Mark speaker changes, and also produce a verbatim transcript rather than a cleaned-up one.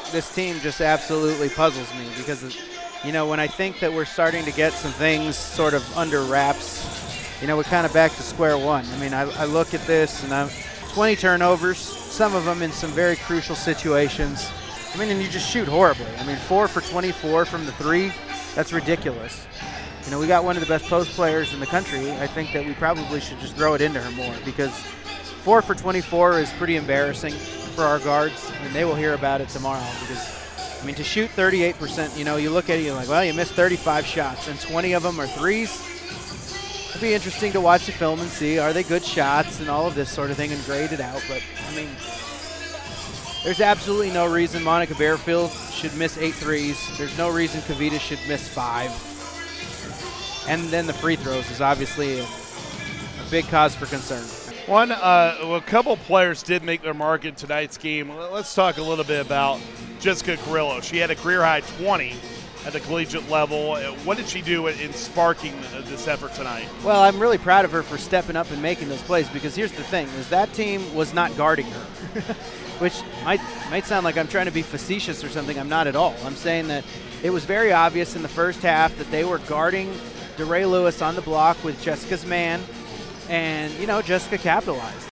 Speaker 1: this team just absolutely puzzles me because, you know, when I think that we're starting to get some things sort of under wraps, you know, we're kind of back to square one. I mean, I, I look at this and I'm twenty turnovers, some of them in some very crucial situations. I mean, and you just shoot horribly. I mean, four for twenty-four from the three, that's ridiculous. You know, we got one of the best post players in the country. I think that we probably should just throw it into her more because four for twenty-four is pretty embarrassing for our guards. I mean, they will hear about it tomorrow because, I mean, to shoot thirty-eight percent, you know, you look at it, you're like, well, you missed thirty-five shots and twenty of them are threes. It'd be interesting to watch the film and see, are they good shots and all of this sort of thing and grade it out. But, I mean, there's absolutely no reason Monica Bearfield should miss eight threes. There's no reason Kavita should miss five. And then the free throws is obviously a, a big cause for concern.
Speaker 2: One, uh, well, a couple players did make their mark in tonight's game. Let's talk a little bit about Jessica Carrillo. She had a career-high twenty at the collegiate level. What did she do in sparking this effort tonight?
Speaker 1: Well, I'm really proud of her for stepping up and making those plays because here's the thing, is that team was not guarding her, which might, might sound like I'm trying to be facetious or something. I'm not at all. I'm saying that it was very obvious in the first half that they were guarding DeRay Lewis on the block with Jessica's man, and, you know, Jessica capitalized.